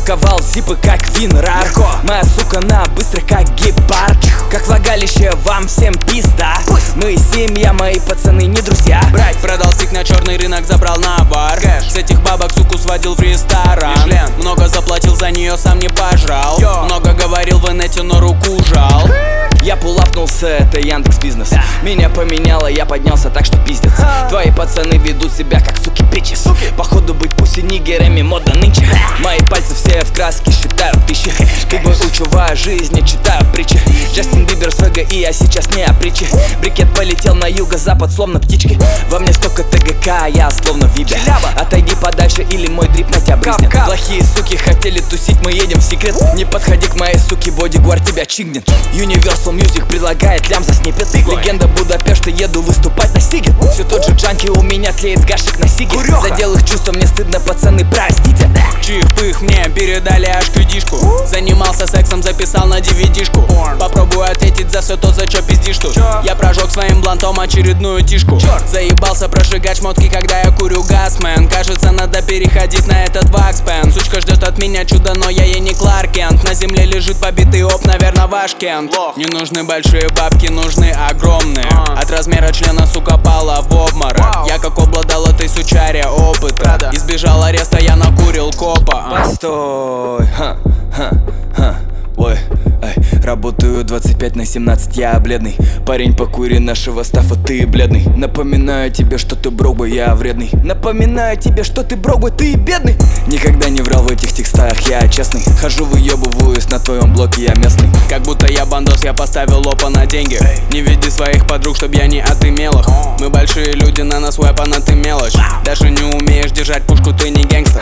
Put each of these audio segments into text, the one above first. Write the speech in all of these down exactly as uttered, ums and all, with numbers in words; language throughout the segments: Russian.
упаковал зипы, как Винрар. Моя сука на быстро, как гепард. Как влагалище, вам всем пизда. Мы семья, мои пацаны не друзья. Брать, продал стик на черный рынок, забрал на бар. Кэш. С этих бабок суку сводил в ресторан. Мишлен. Много заплатил за нее, сам не пожрал. Йо. Много говорил в инете, но руку жал. Я пулапнулся, это Яндекс Бизнес. Да. Меня поменяло, я поднялся, так что пиздец. а. Твои пацаны ведут себя как суки бичес. Походу быть пусть и нигерами мода нынче. а. Мои пальцы все в краске, считают тысячи. Ты мой учува жизни, читаю притчи. Джастин Бибер с ВГ, и я сейчас не о притче. Брикет полетел на юго-запад, словно птички. Во мне столько ТГК, я словно Вибер. Отойди подальше, или мой дрип на тебя брызнет. Плохие суки хотели тусить, мы едем в секрет. Не подходи к моей суке, бодигуард тебя чигнет. Universal Music предлагает лям за снипет. Легенда Будапешта, еду выступать на сиге. Все тот же джанки, у меня тлеет гашек на сиге. Задел их чувства, мне стыдно, пацаны, простите. Чих-пых, мне передали аж кюдишку. Занимался сексом, записал на ди ви ди-шку. Попробую ответить за все то, за чё пиздишь тут. Я прожег своим блантом очередную тишку. Заебался прожигать шмотки, когда я курю гасмен. Кажется, надо переходить на этот вакспен. Сучка ждет от меня чудо, но я ей не Кларк Кент. На земле лежит побитый оп, наверное, ваш Кент. Не нужны большие бабки, нужны огромные. От размера члена, сука, пала в обморок. Я как обладал этой сучаре опыта. Избежал ареста, я накурил копа. Постой, ха, ха, ха. Ой, ай, работаю двадцать пять на семнадцать, я бледный. Парень, покури нашего стафа, ты бледный. Напоминаю тебе, что ты брогбой, я вредный. Напоминаю тебе, что ты брогбой, ты бедный. Никогда не врал в этих текстах, я честный. Хожу, выебываюсь на твоем блоке, я местный. Как будто я бандос, я поставил лопа на деньги. Не веди своих подруг, чтоб я не отымел их. Мы большие люди, на нас вэпон, а ты мелочь. Даже не умеешь держать пушку, ты не гэнгстер.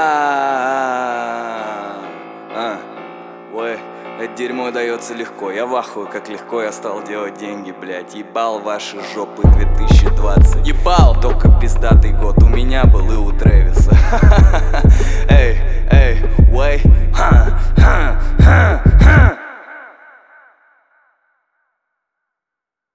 Ха-ха. Ой, это дерьмо дается легко. Я в ахуе, как легко я стал делать деньги, блять. Ебал ваши жопы две тысячи двадцать. Ебал. Только пиздатый год у меня был и у Трэвиса. Эй, эй.